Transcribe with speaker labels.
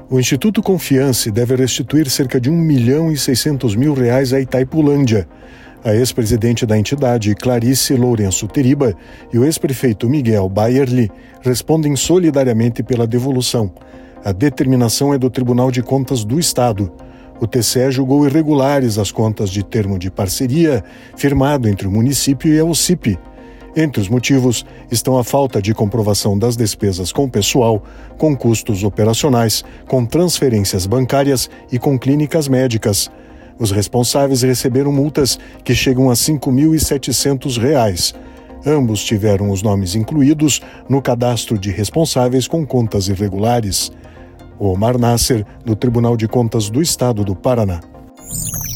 Speaker 1: O Instituto Confiance deve restituir cerca de R$1.600.000 a Itaipulândia. A ex-presidente da entidade, Clarice Lourenço Teriba, e o ex-prefeito Miguel Bayerli respondem solidariamente pela devolução. A determinação é do Tribunal de Contas do Estado. O TCE julgou irregulares as contas de termo de parceria firmado entre o município e a OCIP. Entre os motivos estão a falta de comprovação das despesas com pessoal, com custos operacionais, com transferências bancárias e com clínicas médicas. Os responsáveis receberam multas que chegam a R$5.700. Ambos tiveram os nomes incluídos no cadastro de responsáveis com contas irregulares. Omar Nasser, do Tribunal de Contas do Estado do Paraná.